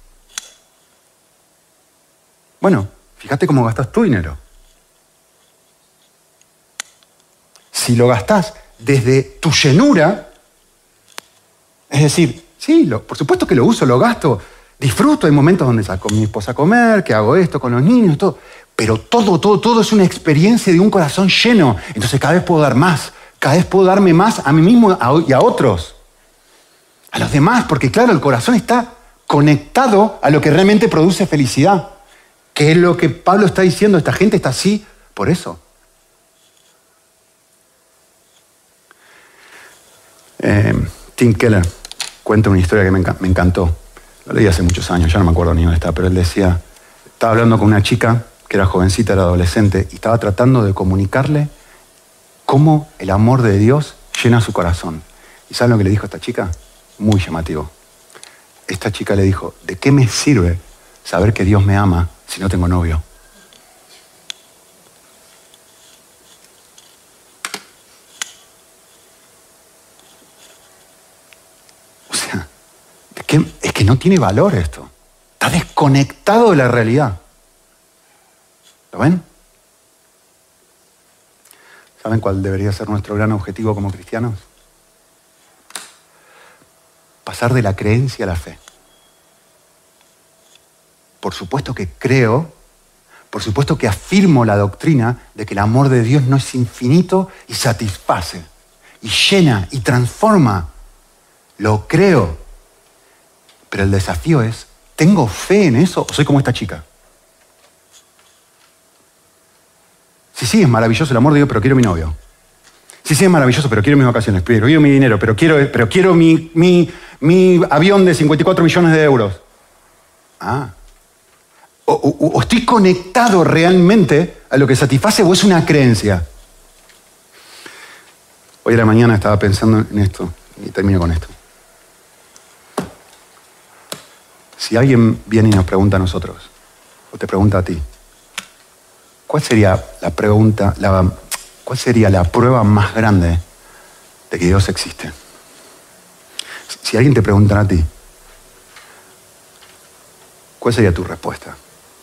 Bueno, fíjate cómo gastas tu dinero. Si lo gastás desde tu llenura, es decir, sí, lo, por supuesto que lo uso, lo gasto, disfruto, hay momentos donde saco a mi esposa a comer, que hago esto con los niños, todo, pero todo, todo, todo es una experiencia de un corazón lleno. Entonces cada vez puedo dar más, cada vez puedo darme más a mí mismo y a otros, a los demás, porque claro, el corazón está conectado a lo que realmente produce felicidad, que es lo que Pablo está diciendo, esta gente está así por eso. Eh, Tim Keller cuenta una historia que me, enc- me encantó. Lo leí hace muchos años, ya no me acuerdo ni dónde está, pero él decía, estaba hablando con una chica que era jovencita, era adolescente, y estaba tratando de comunicarle cómo el amor de Dios llena su corazón. ¿Y saben lo que le dijo a esta chica? Muy llamativo. Esta chica le dijo, ¿de qué me sirve saber que Dios me ama si no tengo novio? Es que no tiene valor esto. Está desconectado de la realidad. ¿Lo ven? ¿Saben cuál debería ser nuestro gran objetivo como cristianos? Pasar de la creencia a la fe. Por supuesto que creo, por supuesto que afirmo la doctrina de que el amor de Dios no es infinito y satisface, y llena y transforma. Lo creo. Pero el desafío es, ¿tengo fe en eso o soy como esta chica? Sí, sí, es maravilloso el amor de Dios, pero quiero mi novio. Sí, sí, es maravilloso, pero quiero mis vacaciones, pero quiero mi dinero, pero quiero, pero quiero mi, mi, mi avión de cincuenta y cuatro millones de euros. Ah. O, o, o estoy conectado realmente a lo que satisface o es una creencia. Hoy a la mañana estaba pensando en esto y termino con esto. Si alguien viene y nos pregunta a nosotros, o te pregunta a ti, ¿cuál sería la pregunta, la, cuál sería la prueba más grande de que Dios existe? Si alguien te preguntara a ti, ¿cuál sería tu respuesta?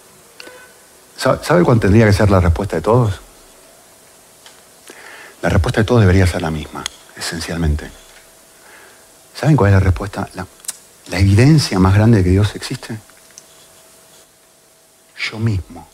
¿Sabe cuál tendría que ser la respuesta de todos? La respuesta de todos debería ser la misma, esencialmente. ¿Saben cuál es la respuesta? La, La evidencia más grande de que Dios existe. Yo mismo.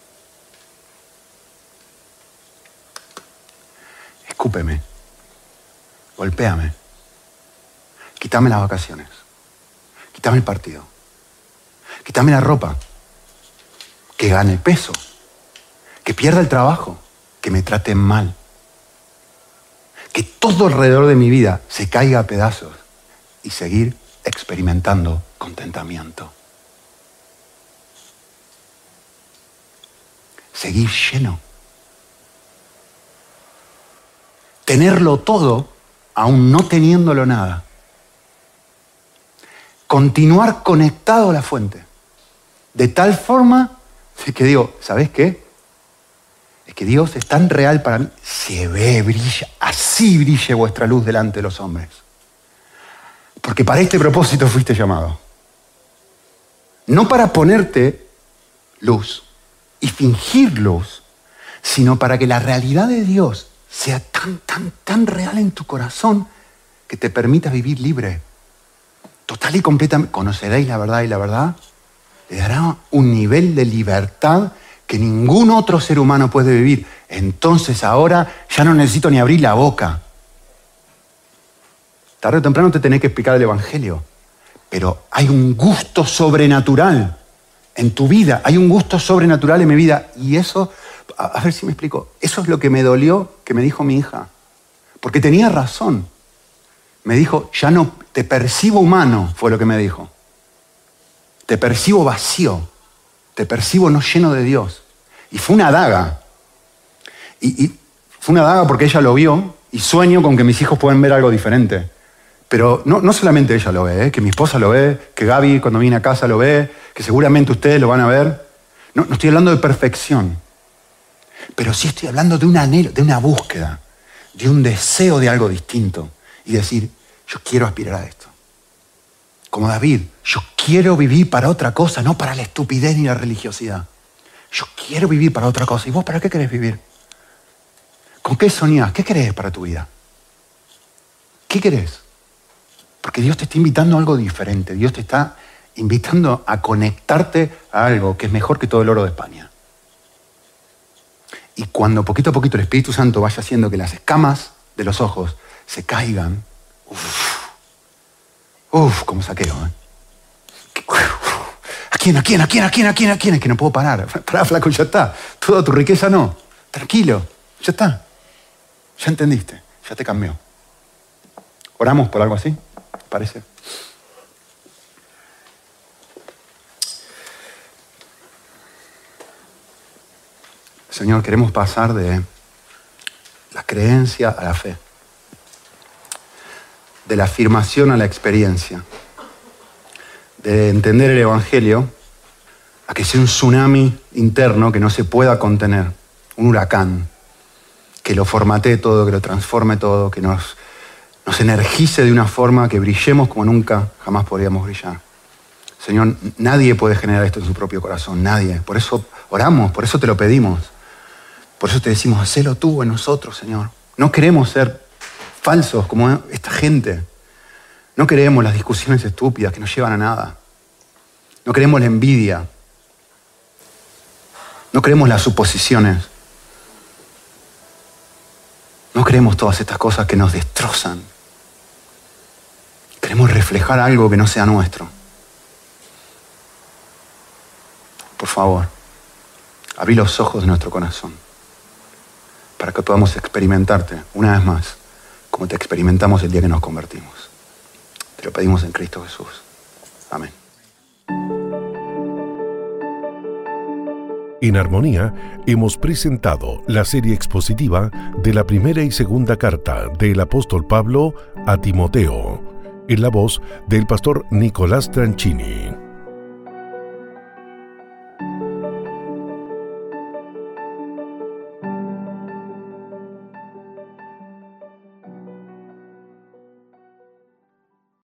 Escúpeme. Golpéame. Quítame las vacaciones. Quítame el partido. Quítame la ropa. Que gane peso. Que pierda el trabajo. Que me traten mal. Que todo alrededor de mi vida se caiga a pedazos. Y seguir experimentando contentamiento. Seguir lleno. Tenerlo todo, aún no teniéndolo nada. Continuar conectado a la fuente. De tal forma que digo, ¿sabes qué? Es que Dios es tan real para mí. Se ve, brilla. Así brille vuestra luz delante de los hombres. Porque para este propósito fuiste llamado. No para ponerte luz y fingir luz, sino para que la realidad de Dios sea tan, tan, tan real en tu corazón que te permita vivir libre. Total y completamente. Conoceréis la verdad y la verdad le dará un nivel de libertad que ningún otro ser humano puede vivir. Entonces ahora ya no necesito ni abrir la boca. Tarde o temprano te tenés que explicar el Evangelio. Pero hay un gusto sobrenatural en tu vida. Hay un gusto sobrenatural en mi vida. Y eso, a, a ver si me explico. Eso es lo que me dolió que me dijo mi hija. Porque tenía razón. Me dijo, ya no te percibo humano, fue lo que me dijo. Te percibo vacío. Te percibo no lleno de Dios. Y fue una daga. Y, y fue una daga porque ella lo vio y sueño con que mis hijos puedan ver algo diferente. Pero no, no solamente ella lo ve, ¿eh? Que mi esposa lo ve, que Gaby cuando viene a casa lo ve, que seguramente ustedes lo van a ver. No, no estoy hablando de perfección. Pero sí estoy hablando de un anhelo, de una búsqueda, de un deseo de algo distinto. Y decir, yo quiero aspirar a esto. Como David, yo quiero vivir para otra cosa, no para la estupidez ni la religiosidad. Yo quiero vivir para otra cosa. ¿Y vos para qué querés vivir? ¿Con qué soñás? ¿Qué querés para tu vida? ¿Qué querés? Porque Dios te está invitando a algo diferente. Dios te está invitando a conectarte a algo que es mejor que todo el oro de España. Y cuando poquito a poquito el Espíritu Santo vaya haciendo que las escamas de los ojos se caigan, uff, uff, como saqueo, ¿eh? ¿A quién, a quién, a quién, a quién, a quién, a quién? Es que no puedo parar. Pará, flaco, ya está. Toda tu riqueza no. Tranquilo, ya está. Ya entendiste, ya te cambió. ¿Oramos por algo así? ¿Parece? Señor, queremos pasar de la creencia a la fe, de la afirmación a la experiencia, de entender el Evangelio a que sea un tsunami interno que no se pueda contener, un huracán, que lo formatee todo, que lo transforme todo, que nos, nos energice de una forma que brillemos como nunca jamás podríamos brillar. Señor, nadie puede generar esto en su propio corazón, nadie. Por eso oramos, por eso te lo pedimos. Por eso te decimos, hacelo tú en nosotros, Señor. No queremos ser falsos como esta gente. No queremos las discusiones estúpidas que no llevan a nada. No queremos la envidia. No queremos las suposiciones. No queremos todas estas cosas que nos destrozan. Queremos reflejar algo que no sea nuestro. Por favor, abrí los ojos de nuestro corazón para que podamos experimentarte una vez más como te experimentamos el día que nos convertimos. Te lo pedimos en Cristo Jesús. Amén. En Armonía hemos presentado la serie expositiva de la primera y segunda carta del apóstol Pablo a Timoteo, en la voz del pastor Nicolás Tranchini.